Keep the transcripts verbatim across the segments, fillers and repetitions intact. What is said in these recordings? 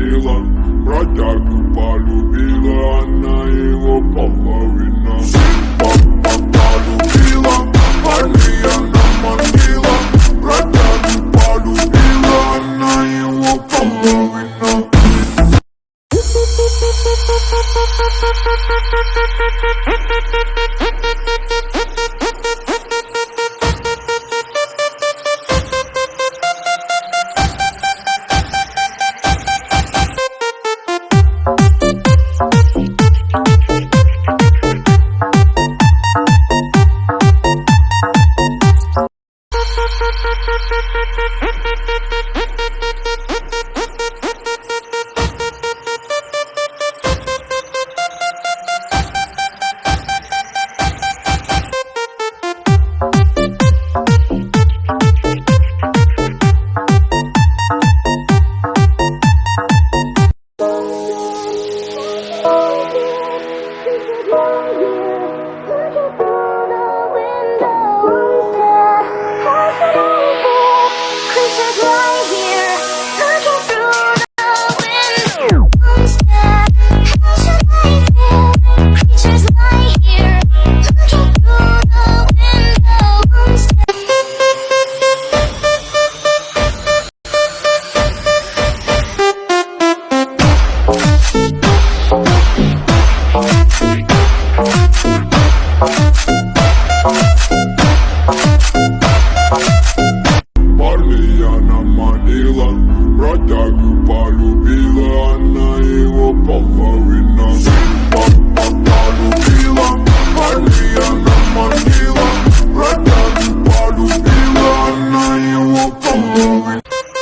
манила, бродягу полюбила, она его половина. Полюбила, парней она манила, бродягу полюбила, она его половина. Бродягу полюбила, она его половина. Полюбила, парней она манила, бродягу полюбила, она его половина.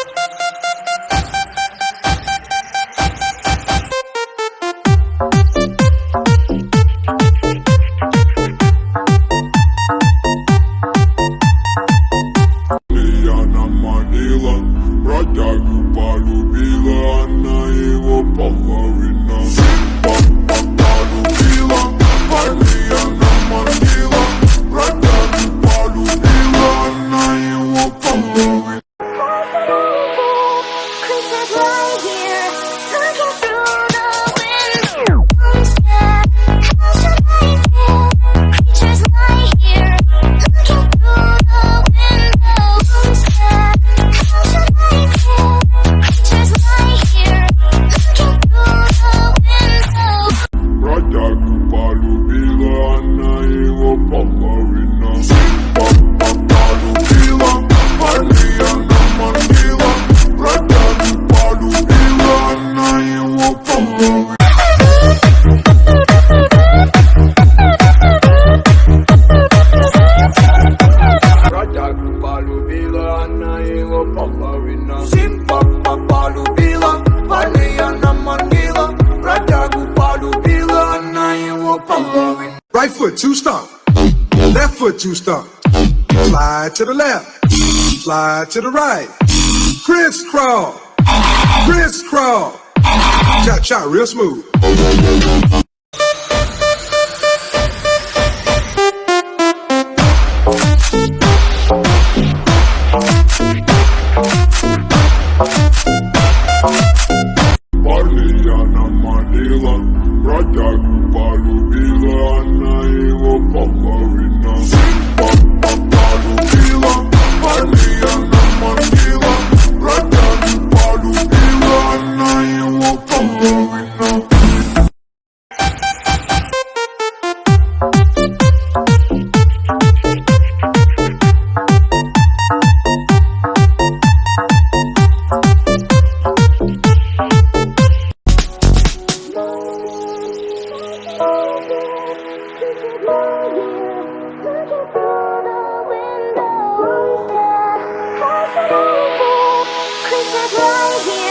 Бродягу полюбила, она его половина. Полюбила, парней она манила, бродягу полюбила, она его половина. Полюбила, она его половина. Полюбила, парней она манила, бродягу полюбила, она его половина. Бродягу полюбила, она его половина. Симпа полюбила, парней она манила, бродягу полюбила, она его половина. Right foot, two stomp. Left foot, two stomp. Slide to the left. Slide to the right. Crisscross. Crisscross. Chop, chop, real smooth. Парней она манила, бродягу полюбила, она его половина. Полюбила, парней она манила, бродягу полюбила, она его половина. Right here.